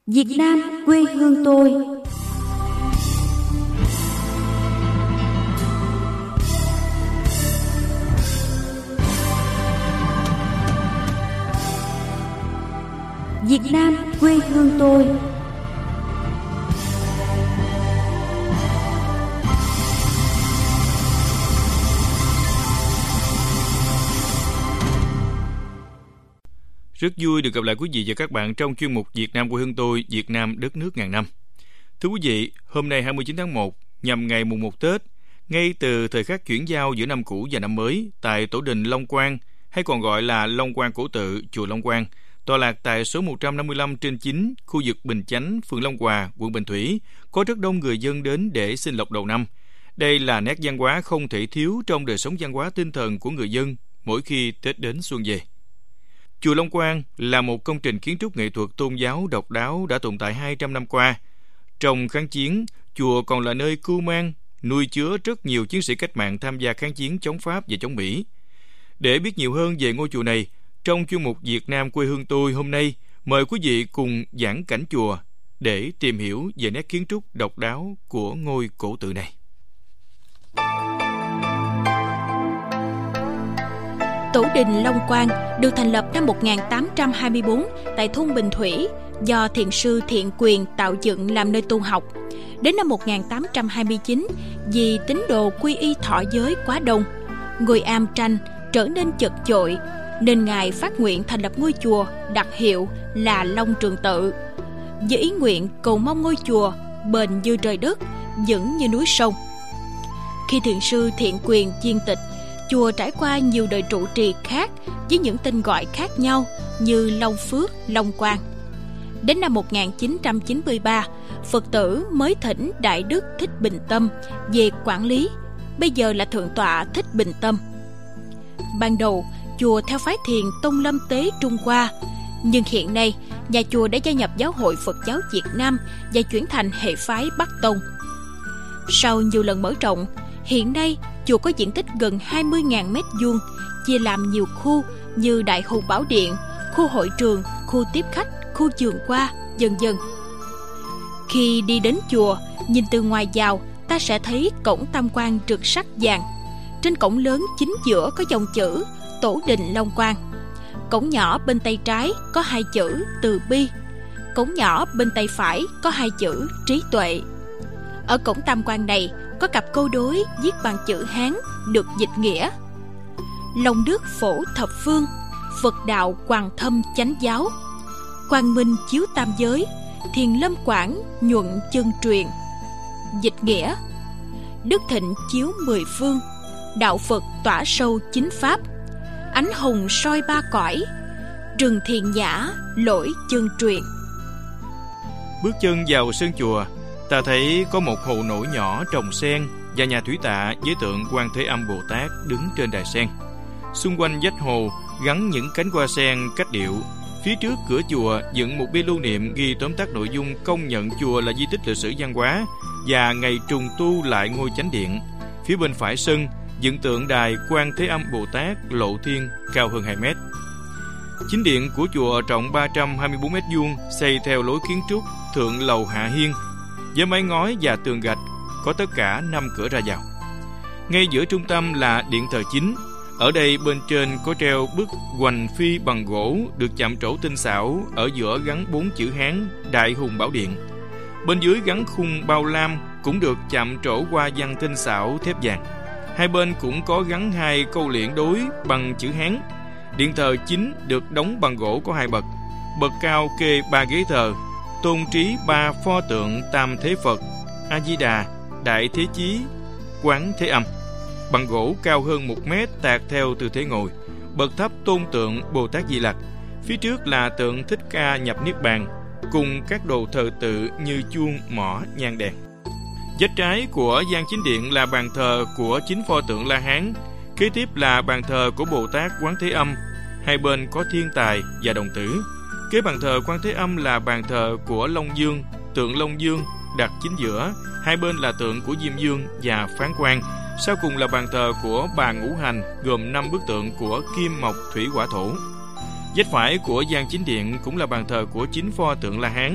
Việt Nam quê hương tôi. Việt Nam quê hương tôi. Rất vui được gặp lại quý vị và các bạn trong chuyên mục Việt Nam quê hương tôi, Việt Nam đất nước ngàn năm. Thưa quý vị, hôm nay 29 tháng 1, nhằm ngày mùng 1 Tết, ngay từ thời khắc chuyển giao giữa năm cũ và năm mới, tại Tổ đình Long Quang, hay còn gọi là Long Quang Cổ Tự, chùa Long Quang, tọa lạc tại số 155/9, khu vực Bình Chánh, phường Long Hòa, quận Bình Thủy, có rất đông người dân đến để xin lộc đầu năm. Đây là nét văn hóa không thể thiếu trong đời sống văn hóa tinh thần của người dân mỗi khi Tết đến xuân về. Chùa Long Quang là một công trình kiến trúc nghệ thuật tôn giáo độc đáo đã tồn tại 200 năm qua. Trong kháng chiến, chùa còn là nơi cưu mang, nuôi chứa rất nhiều chiến sĩ cách mạng tham gia kháng chiến chống Pháp và chống Mỹ. Để biết nhiều hơn về ngôi chùa này, trong chuyên mục Việt Nam quê hương tôi hôm nay, mời quý vị cùng giảng cảnh chùa để tìm hiểu về nét kiến trúc độc đáo của ngôi cổ tự này. Tổ đình Long Quang được thành lập năm 1824 tại thôn Bình Thủy do thiền sư Thiện Quyền tạo dựng làm nơi tu học. Đến năm 1829, vì tín đồ quy y thọ giới quá đông, ngôi am tranh trở nên chật chội, nên Ngài phát nguyện thành lập ngôi chùa đặt hiệu là Long Trường Tự, với ý nguyện cầu mong ngôi chùa bền như trời đất, vững như núi sông. Khi thiền sư Thiện Quyền viên tịch, chùa trải qua nhiều đời trụ trì khác với những tên gọi khác nhau như Long Phước, Long Quang. Đến năm 1993, Phật tử mới thỉnh Đại Đức Thích Bình Tâm về quản lý, bây giờ là Thượng tọa Thích Bình Tâm. Ban đầu, chùa theo phái thiền Tông Lâm Tế Trung Hoa, nhưng hiện nay, nhà chùa đã gia nhập Giáo hội Phật giáo Việt Nam và chuyển thành hệ phái Bắc Tông. Sau nhiều lần mở rộng, hiện nay chùa có diện tích gần 20.000 m², chia làm nhiều khu như Đại Hùng Bảo Điện, khu hội trường, khu tiếp khách, khu vườn hoa, vân vân. Khi đi đến chùa, nhìn từ ngoài vào, ta sẽ thấy cổng tam quan rực sắc vàng. Trên cổng lớn chính giữa có dòng chữ Tổ đình Long Quang. Cổng nhỏ bên tay trái có 2 chữ Từ Bi. Cổng nhỏ bên tay phải có 2 chữ Trí Tuệ. Ở cổng tam quan này có cặp câu đối viết bằng chữ Hán được dịch nghĩa: Long đức phổ thập phương, Phật đạo hoàng thâm chánh giáo, quang minh chiếu tam giới, thiền lâm quảng nhuận chân truyền. Dịch nghĩa: đức thịnh chiếu 10 phương, đạo Phật tỏa sâu chính pháp, ánh hồng soi 3 cõi, rừng thiền nhã lỗi chân truyền. Bước chân vào sân chùa, ta thấy có một hồ nổi nhỏ trồng sen và nhà thủy tạ với tượng Quan Thế Âm Bồ Tát đứng trên đài sen. Xung quanh vách hồ gắn những cánh hoa sen cách điệu. Phía trước cửa chùa dựng một bia lưu niệm ghi tóm tắt nội dung công nhận chùa là di tích lịch sử văn hóa và ngày trùng tu lại ngôi chánh điện. Phía bên phải sân dựng tượng đài Quan Thế Âm Bồ Tát lộ thiên cao hơn 2 mét. Chính điện của chùa rộng 324 m², xây theo lối kiến trúc thượng lầu hạ hiên, với mái ngói và tường gạch, có tất cả 5 cửa ra vào. Ngay giữa trung tâm là điện thờ chính. Ở đây bên trên có treo bức hoành phi bằng gỗ được chạm trổ tinh xảo, ở giữa gắn 4 chữ Hán Đại Hùng Bảo Điện. Bên dưới gắn khung bao lam cũng được chạm trổ hoa văn tinh xảo thép vàng. Hai bên cũng có gắn 2 câu liễn đối bằng chữ Hán. Điện thờ chính được đóng bằng gỗ có 2 bậc. Bậc cao kê 3 ghế thờ, tôn trí 3 pho tượng Tam Thế Phật, A Di Đà, Đại Thế Chí, Quán Thế Âm. Bằng gỗ cao hơn 1 mét tạc theo tư thế ngồi. Bậc thấp tôn tượng Bồ Tát Di Lặc. Phía trước là tượng Thích Ca nhập Niết Bàn, cùng các đồ thờ tự như chuông, mõ, nhang đèn. Vách trái của gian chính điện là bàn thờ của 9 pho tượng La Hán. Kế tiếp là bàn thờ của Bồ Tát Quán Thế Âm. Hai bên có thiên tài và đồng tử. Kế bàn thờ Quan Thế Âm là bàn thờ của Long Dương, tượng Long Dương đặt chính giữa. Hai bên là tượng của Diêm Dương và Phán Quang. Sau cùng là bàn thờ của Bà Ngũ Hành, gồm 5 bức tượng của Kim Mộc Thủy Hỏa Thổ. Vách phải của gian chính điện cũng là bàn thờ của 9 pho tượng La Hán.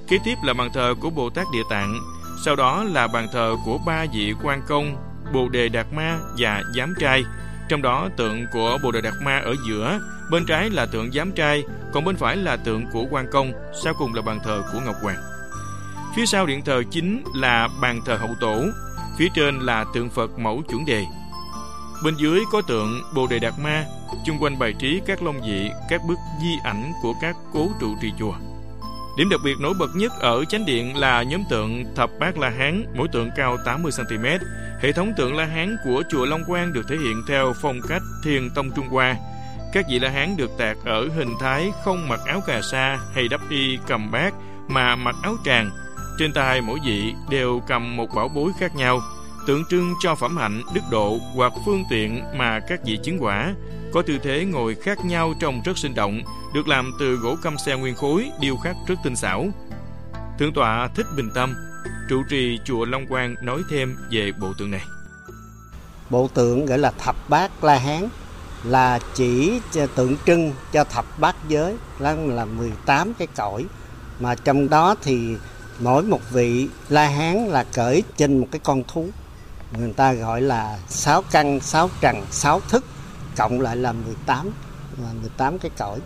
Kế tiếp là bàn thờ của Bồ Tát Địa Tạng, sau đó là bàn thờ của 3 vị Quan Công, Bồ Đề Đạt Ma và Giám Trai. Trong đó tượng của Bồ Đề Đạt Ma ở giữa, bên trái là tượng Giám Trai, còn bên phải là tượng của Quan Công, sau cùng là bàn thờ của Ngọc Hoàng. Phía sau điện thờ chính là bàn thờ Hậu Tổ, phía trên là tượng Phật mẫu chuẩn đề. Bên dưới có tượng Bồ Đề Đạt Ma, chung quanh bày trí các long vị, các bức di ảnh của các cố trụ trì chùa. Điểm đặc biệt nổi bật nhất ở chánh điện là nhóm tượng Thập Bát La Hán, mỗi tượng cao 80 cm. Hệ thống tượng La Hán của chùa Long Quang được thể hiện theo phong cách Thiền Tông Trung Hoa. Các vị La Hán được tạc ở hình thái không mặc áo cà sa hay đắp y cầm bát mà mặc áo tràng. Trên tay mỗi vị đều cầm một bảo bối khác nhau, tượng trưng cho phẩm hạnh, đức độ hoặc phương tiện mà các vị chứng quả. Có tư thế ngồi khác nhau trông rất sinh động, được làm từ gỗ căm xe nguyên khối, điêu khắc rất tinh xảo. Thượng tọa Thích Bình Tâm, trụ trì chùa Long Quang nói thêm về bộ tượng này. Bộ tượng gọi là Thập Bát La Hán là chỉ tượng trưng cho thập bát giới, là 18 cái cõi, mà trong đó thì mỗi một vị La Hán là cởi trên một cái con thú. Người ta gọi là 6 căn, 6 trần, 6 thức, cộng lại là 18 cái cõi.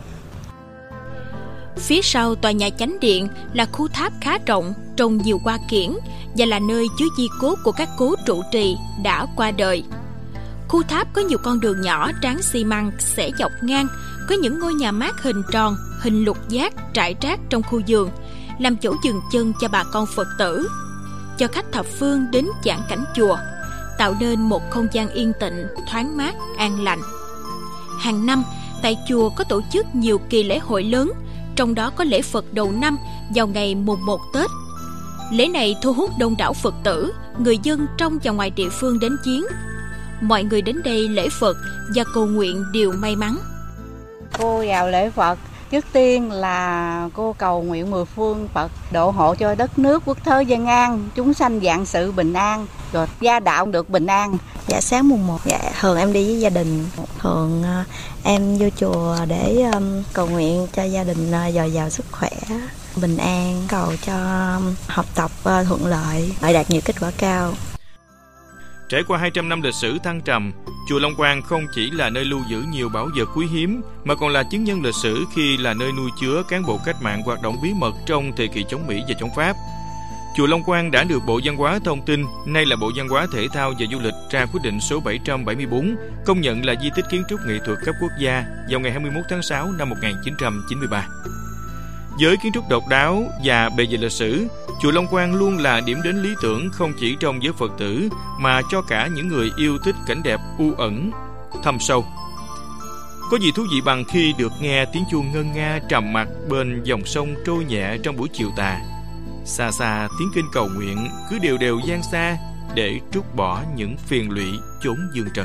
Phía sau tòa nhà chánh điện là khu tháp khá rộng, trồng nhiều hoa kiển và là nơi chứa di cốt của các cố trụ trì đã qua đời. Khu tháp có nhiều con đường nhỏ tráng xi măng xẻ dọc ngang, có những ngôi nhà mát hình tròn, hình lục giác trải rác trong khu vườn, làm chỗ dừng chân cho bà con Phật tử, cho khách thập phương đến giảng cảnh chùa, tạo nên một không gian yên tĩnh, thoáng mát, an lành. Hàng năm, tại chùa có tổ chức nhiều kỳ lễ hội lớn, trong đó có lễ Phật đầu năm vào ngày mùng 1 Tết. Lễ này thu hút đông đảo Phật tử, người dân trong và ngoài địa phương đến viếng. Mọi người đến đây lễ Phật và cầu nguyện điều may mắn. Cô vào lễ Phật, trước tiên là cô cầu nguyện mười phương Phật độ hộ cho đất nước, quốc thơ dân an, chúng sanh vạn sự bình an, rồi gia đạo được bình an. Dạ sáng mùng 1, thường em đi với gia đình, thường em vô chùa để cầu nguyện cho gia đình dồi dào sức khỏe, bình an, cầu cho học tập thuận lợi, đạt nhiều kết quả cao. Trải qua 200 năm lịch sử thăng trầm, chùa Long Quang không chỉ là nơi lưu giữ nhiều bảo vật quý hiếm, mà còn là chứng nhân lịch sử khi là nơi nuôi chứa cán bộ cách mạng hoạt động bí mật trong thời kỳ chống Mỹ và chống Pháp. Chùa Long Quang đã được Bộ Văn hóa Thông tin, nay là Bộ Văn hóa Thể thao và Du lịch ra quyết định số 774, công nhận là di tích kiến trúc nghệ thuật cấp quốc gia vào ngày 21 tháng 6 năm 1993. Với kiến trúc độc đáo và bề dày lịch sử, chùa Long Quang luôn là điểm đến lý tưởng không chỉ trong giới Phật tử mà cho cả những người yêu thích cảnh đẹp u ẩn, thâm sâu. Có gì thú vị bằng khi được nghe tiếng chuông ngân nga trầm mặc bên dòng sông trôi nhẹ trong buổi chiều tà. Xa xa tiếng kinh cầu nguyện cứ đều đều vang xa để trút bỏ những phiền lụy chốn dương trần.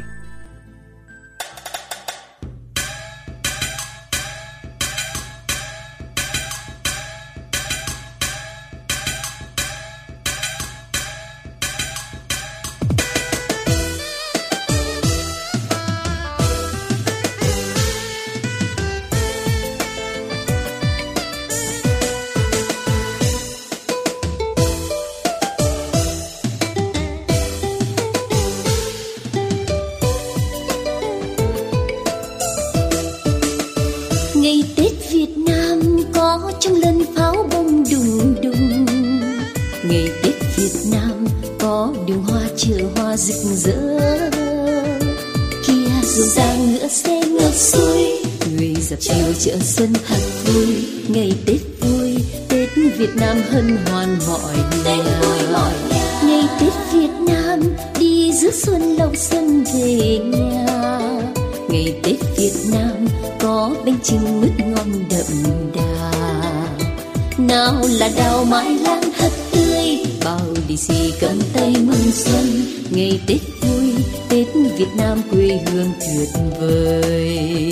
Chợ xuân thật vui, ngày Tết vui, Tết Việt Nam hân hoan mọi nhà. Ngày Tết Việt Nam đi giữa xuân lòng xuân về nhà. Ngày Tết Việt Nam có bánh chưng mứt ngon đậm đà. Nào là đào mãi lan thật tươi, bao lì xì cầm tay mừng xuân. Ngày Tết vui, Tết Việt Nam quê hương tuyệt vời.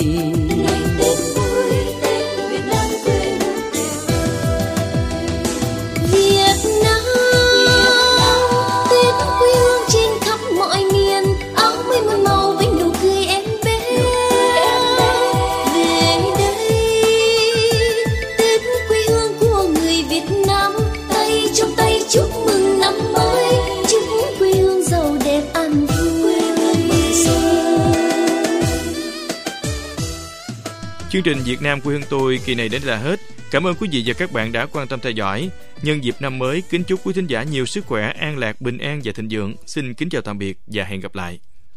Việt Nam Chương trình Việt Nam quê hương tôi kỳ này đến là hết. Cảm ơn quý vị và các bạn đã quan tâm theo dõi. Nhân dịp năm mới, kính chúc quý thính giả nhiều sức khỏe, an lạc, bình an và thịnh vượng. Xin kính chào tạm biệt và hẹn gặp lại.